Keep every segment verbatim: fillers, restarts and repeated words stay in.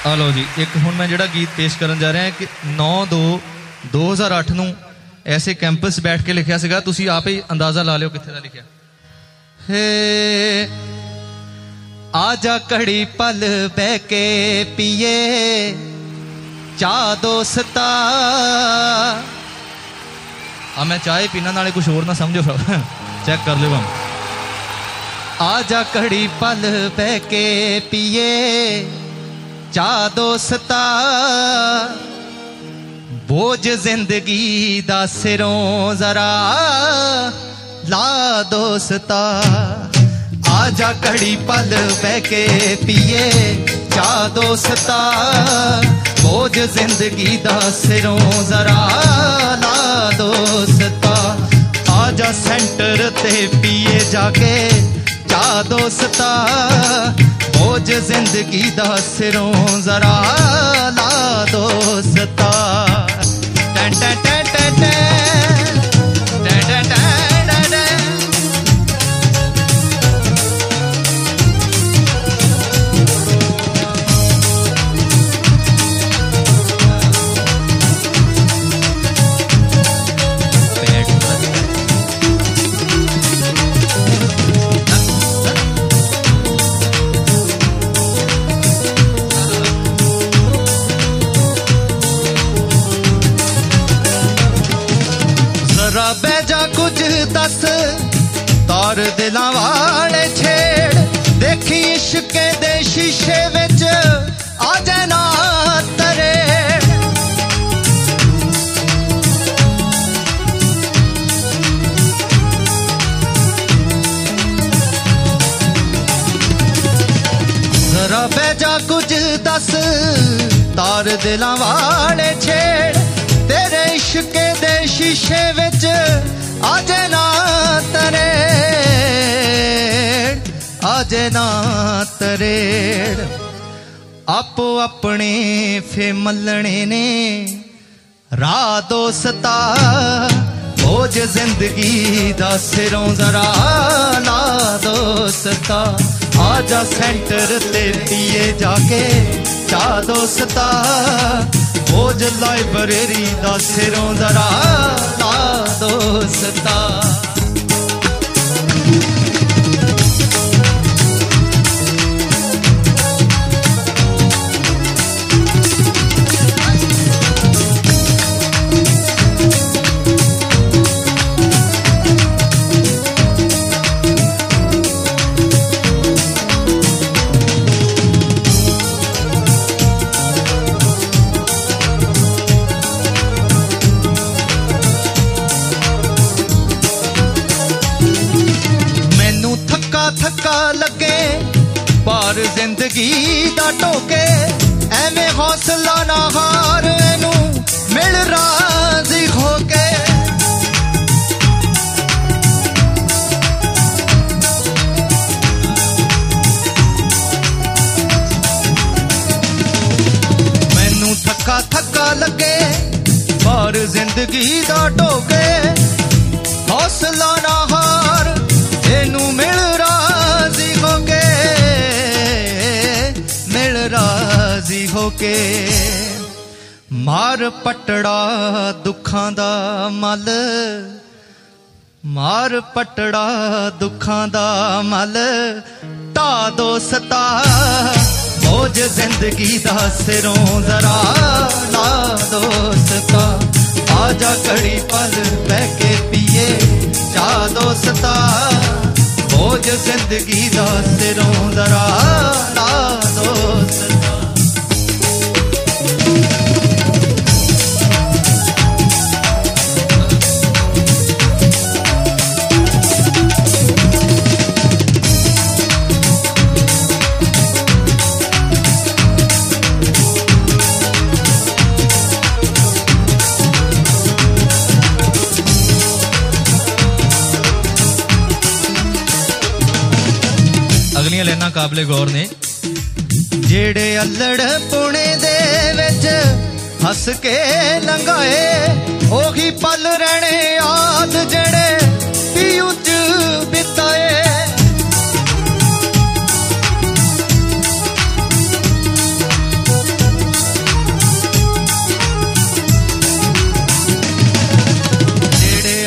आ लो जी, एक हुण मैं जिहड़ा गीत पेश करन जा रहा है कि नौ दो दो हज़ार अठ नूं ऐसे कैंपस बैठ के लिखिया सीगा। तुसीं आप ही अंदाजा ला लिओ कित्थे दा लिखिया। हे आजा घड़ी पल बह के पिए चाह दोस्ता। आ मैं चाय पीना नाले कुछ और ना समझो, चेक कर लो हम। आजा घड़ी पल बह के पिए चाह दोस्ता, बोझ जिंदगी दा सिरों जरा ला दोस्ता। आजा घड़ी पल बह के पिए चाह दोस्ता, बोझ जिंदगी दा सिरों जरा ला दोस्ता। आजा सेंटर ते पिए जाके चाह दोस्ता, बोझ जिंदगी दा सिरों जरा ला दोस्ता। टन टन टन टन टन टन टन। बैजा कुछ दस तार दिलां वाले छेड़, देखी इश्क दे शीशे विच आ जाना तरेड़। जरा बैजा कुछ दस तार दिलां वाले छेड़, तेरे इश्क दे शीशे विच आजे ना तरेड़, आजे ना तरेड़। आपो अपने फे मलने ने राह दोस्ता, बोझ जिंदगी दा सिरों जरा ला दोस्ता। आजा सेंटर ते पिए जाके चाह दोस्ता, बोझ लाइब्रेरी दा सिरों जरा ला दोस्ता। थक्का लगे पार जिंदगी दा टोके, एवें हौसला ना हार एनू मिल राजी होके। मैनू थक्का थक्का लगे पार जिंदगी दा टोके, हौसला ना हार एनू मिल राजी होके, मिल राजी होके। मार पटड़ा दुखां दा मल, मार पटड़ा दुखां दा मल ता दोस्ता, बोझ जिंदगी दा सिरों जरा ला दोस्ता। आजा घड़ी पल बह के पिए चाह दोस्ता, बोझ जिंदगी दा सिरों जरा ला दोस्ता। अगलियां लाइनां काबले गौर ने। जेड़े अल्लड़ पुणे दे विच हस के लंघाए, ओही पल रहने याद जेड़े पीऊ च बिताए।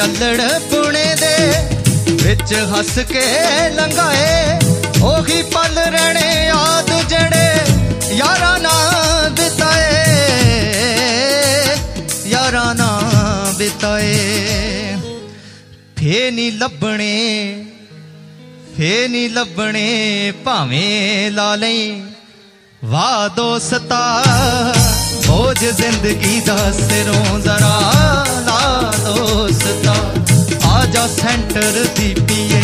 अल्लड़ पुणे दे विच हस के लंघाए ओही पल रहने याद जड़े यारा ना बिताए यारा ना बिताए फे नी लभने फे नी लभने भावें ला लई वाह दोस्ता बोझ जिंदगी दा सिरों जरा ला दोस्ता आजा सेंटर दी पिए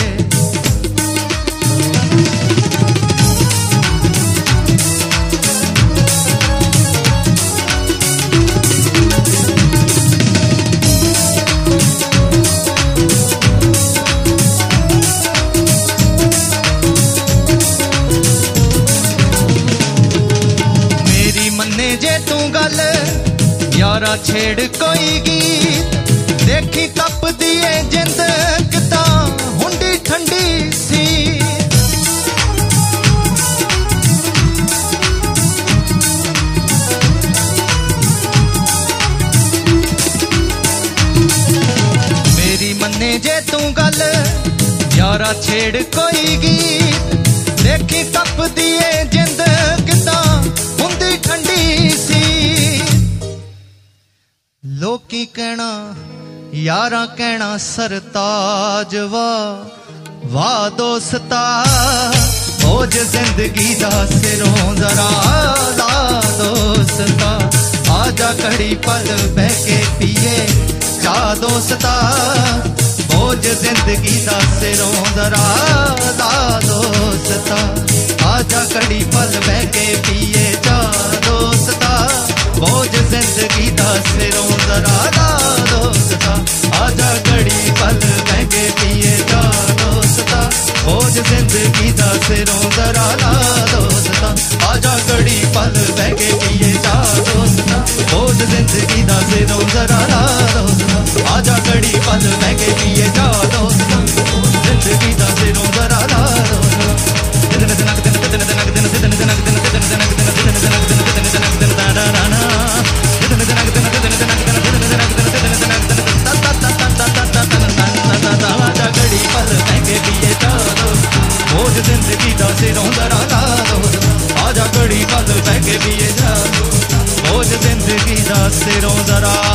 जे तू गल यारा छेड़ कोई गीत देखी तप दिए जिंद किता हुंडी ठंडी सी मेरी मन्ने जे तू गल यारा छेड़ कोई गीत देखी तप दिए जिंद किता हुंदी ठंडी सी लोकी कहना यारा कहना सरताज वाह वाह दोस्ता बोझ जिंदगी दा सिरों जरा ला दोस्ता आजा घड़ी पल बह के पिए चा दोस्ता बोझ जिंदगी दा सिरों जरा ला दोस्ता आजा घड़ी पल बह के पिए चा दोस्ता बोझ जिंदगी दा सिरों जरा ला दोस्ता आजा घड़ी पल बह के पिए चा दोस्ता बोझ जिंदगी दा सिरों जरा ला दोस्ता आजा घड़ी पल बह के पिए चा दोस्ता बोझ जिंदगी दा सिरों जरा ला दोस्ता आजा घड़ी पल बह के पिए चा दोस्ता जिंदगी दा सिरों जरा ला दोस्ता दिन दिन दिन दिन दिन दिन दिन दिन घड़ी पल महंगे पिए चा बोझ जिंदगी दा सिरों जरा ला आजा घड़ी पल महंगे पिए चा बोझ जिंदगी दा सिरों जरा